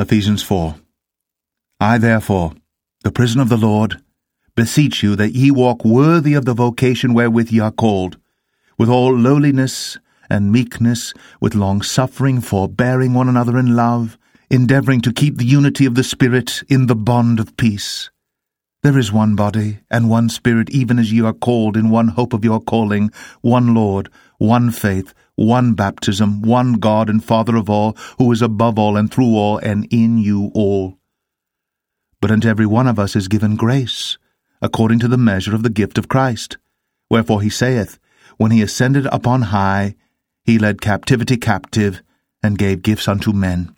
Ephesians 4. I therefore, the prisoner of the Lord, beseech you that ye walk worthy of the vocation wherewith ye are called, with all lowliness and meekness, with long-suffering, forbearing one another in love, endeavouring to keep the unity of the Spirit in the bond of peace. There is one body, and one Spirit, even as ye are called in one hope of your calling, one Lord, one faith, one baptism, one God and Father of all, who is above all and through all and in you all. But unto every one of us is given grace, according to the measure of the gift of Christ. Wherefore he saith, when he ascended upon high, he led captivity captive, and gave gifts unto men.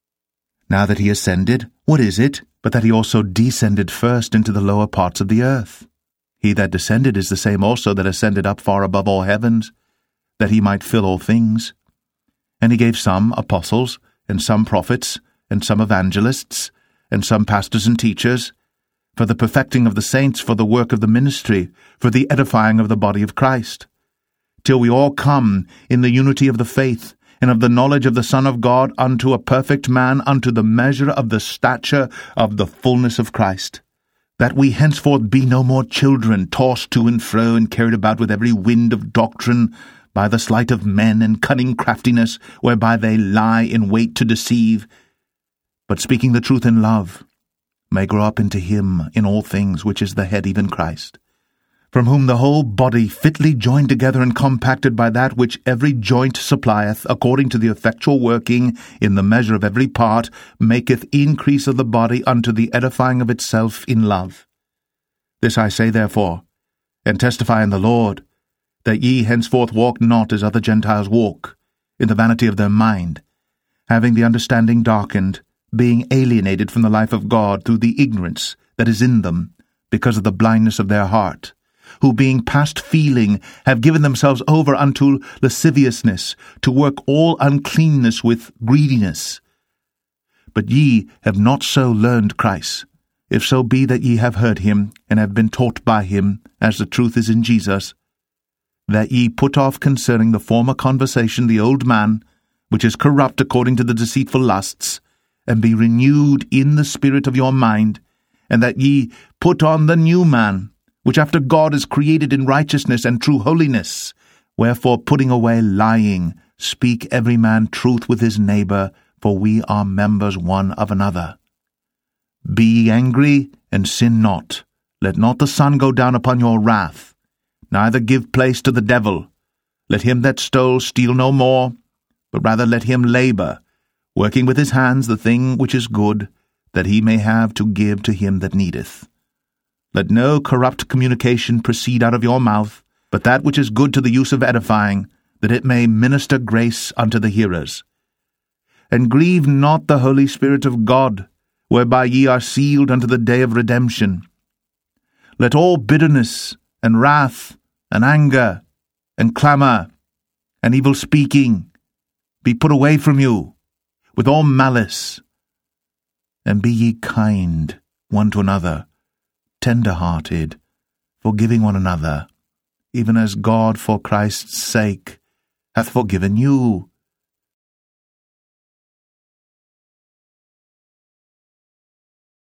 Now that he ascended, what is it, but that he also descended first into the lower parts of the earth? He that descended is the same also that ascended up far above all heavens, that he might fill all things. And he gave some apostles, and some prophets, and some evangelists, and some pastors and teachers, for the perfecting of the saints, for the work of the ministry, for the edifying of the body of Christ, till we all come in the unity of the faith, and of the knowledge of the Son of God, unto a perfect man, unto the measure of the stature of the fullness of Christ, that we henceforth be no more children, tossed to and fro, and carried about with every wind of doctrine, by the sleight of men and cunning craftiness, whereby they lie in wait to deceive, but speaking the truth in love, may grow up into him in all things, which is the head, even Christ, from whom the whole body, fitly joined together and compacted by that which every joint supplieth, according to the effectual working in the measure of every part, maketh increase of the body unto the edifying of itself in love. This I say therefore, and testify in the Lord, that ye henceforth walk not as other Gentiles walk, in the vanity of their mind, having the understanding darkened, being alienated from the life of God through the ignorance that is in them, because of the blindness of their heart, who being past feeling have given themselves over unto lasciviousness, to work all uncleanness with greediness. But ye have not so learned Christ, if so be that ye have heard him, and have been taught by him, as the truth is in Jesus, that ye put off concerning the former conversation the old man, which is corrupt according to the deceitful lusts, and be renewed in the spirit of your mind, and that ye put on the new man, which after God is created in righteousness and true holiness. Wherefore, putting away lying, speak every man truth with his neighbour, for we are members one of another. Be ye angry, and sin not. Let not the sun go down upon your wrath. Neither give place to the devil. Let him that stole steal no more, but rather let him labour, working with his hands the thing which is good, that he may have to give to him that needeth. Let no corrupt communication proceed out of your mouth, but that which is good to the use of edifying, that it may minister grace unto the hearers. And grieve not the Holy Spirit of God, whereby ye are sealed unto the day of redemption. Let all bitterness, and wrath, and anger, and clamour, and evil speaking be put away from you, with all malice. And be ye kind one to another, tender-hearted, forgiving one another, even as God for Christ's sake hath forgiven you.